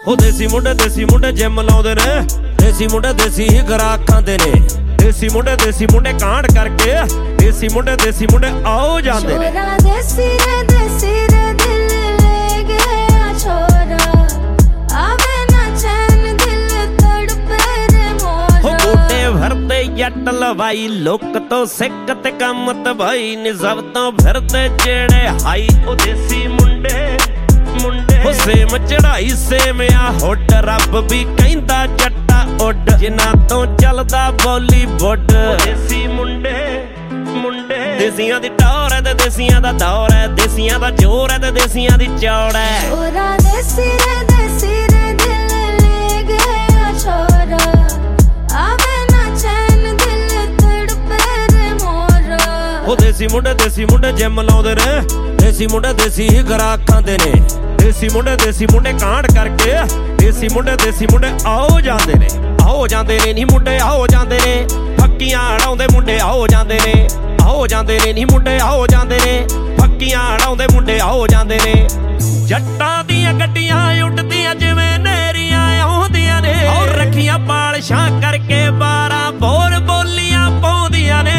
ਉਹ ਦੇਸੀ ਮੁੰਡੇ ਜਿਮ ਲਾਉਂਦੇ ਨੇ, ਦੇਸੀ ਮੁੰਡੇ ਹੀ ਗਰਾਕ ਖਾਂਦੇ ਨੇ, ਦੇਸੀ ਮੁੰਡੇ ਕਾਂਡ ਕਰਕੇ, ਦੇਸੀ ਮੁੰਡੇ ਆਓ ਜਾਂਦੇ ਨੇ। ਦੇਸੀ ਰੇ ਦਿਲ ਲੈ ਗਿਆ ਛੋਰਾ, ਆਵੇ ਨਾ ਚੈਨ ਦਿਲ ਤੜਪੇ ਰੇ ਮੋਰਾ। ਹੋ ਗੋਡੇ ਭਰਦੇ ਜੱਟ ਲਵਾਈ, ਲੋਕ ਤੋਂ ਸਿੱਖ ਤੇ ਕੰਮ ਤਬਾਈ ਨੀ, ਸਭ ਤੋਂ ਫਿਰਦੇ ਜਿਹੜੇ ਹਾਈ ਉਹ ਦੇਸੀ ਮੁੰਡੇ ਹੋ ਸੇਮ ਚੜਾਈ ਸੇਮ ਆ ਹੁੱਡ, ਰੱਬ ਵੀ ਕਹਿੰਦਾ ਜੱਟਾ ਉੱਡ, ਜਿਨ੍ਹਾਂ ਤੋਂ ਚੱਲਦਾ ਬਾਲੀਵੁੱਡ। ਦੇਸੀ ਮੁੰਡੇ ਦੇਸੀਆਂ ਦੀ ਟੌਰ ਹੈ ਤੇ ਦੇਸੀਆਂ ਦਾ ਦੌਰ ਹੈ, ਦੇਸੀਆਂ ਦਾ ਜ਼ੋਰ ਹੈ ਤੇ ਦੇਸੀਆਂ ਦੀ ਚੌੜ ਹੈ। ਛੋਰਾ ਦੇਸੀ ਰੇ ਦਿਲ ਲੈ ਗਿਆ ਛੋਰਾ, ਆਵੇ ਨਾ ਚੈਨ ਦਿਲ ਤੜਪੇ ਰੇ ਮੋਰਾ। ਉਹ ਦੇਸੀ ਮੁੰਡੇ ਜਿਮ ਲਾਉਂਦੇ ਨੇ, ਦੇਸੀ ਮੁੰਡੇ ਹੀ ਗਰਾਕ ਖਾਂਦੇ ਨੇ, ਦੇਸੀ ਮੁੰਡੇ ਕਾਂਡ ਕਰਕੇ, ਦੇਸੀ ਮੁੰਡੇ ਆਓ ਜਾਂਦੇ ਨੇ, ਆਓ ਜਾਂਦੇ ਨੇ ਨੀ ਮੁੰਡੇ ਆਓ ਜਾਂਦੇ ਨੇ, ਫੱਕੀਆਂ ਅੜਾਉਂਦੇ ਮੁੰਡੇ ਆਓ ਜਾਂਦੇ ਨੇ, ਆਓ ਜਾਂਦੇ ਨੇ ਨੀ ਮੁੰਡੇ ਆਓ ਜਾਂਦੇ ਨੇ, ਫੱਕੀਆਂ ਅੜਾਉਂਦੇ ਮੁੰਡੇ ਆਓ ਜਾਂਦੇ ਨੇ। ਜੱਟਾਂ ਦੀਆਂ ਗੱਡੀਆਂ ਉੱਡਦੀਆਂ ਜਿਵੇਂ ਨਹਿਰੀਆਂ ਆਉਂਦੀਆਂ ਨੇ, ਔਰ ਰੱਖੀਆਂ ਪਾਲਸ਼ਾਂ ਕਰਕੇ 12 ਬੋਰ ਬੋਲੀਆਂ ਪਾਉਂਦੀਆਂ ਨੇ।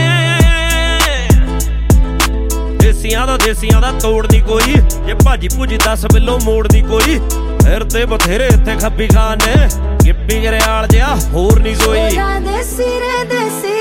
ਦੇਸੀਆਂ ਦਾ ਤੋੜਦੀ ਕੋਈ, ਜੇ ਭਾਜੀ ਭੂਜੀ 10 ਬਿੱਲੋ ਮੋੜਦੀ ਕੋਈ, ਫਿਰ ਤੇ ਬਥੇਰੇ ਇੱਥੇ ਖੱਬੀ ਖਾਨ ਨੇ, ਗਿੱਪੀ ਗਰੇਵਾਲ ਜਿਹਾ ਹੋਰ ਨਹੀਂ ਕੋਈ। ਦੇਸੀ ਰੇ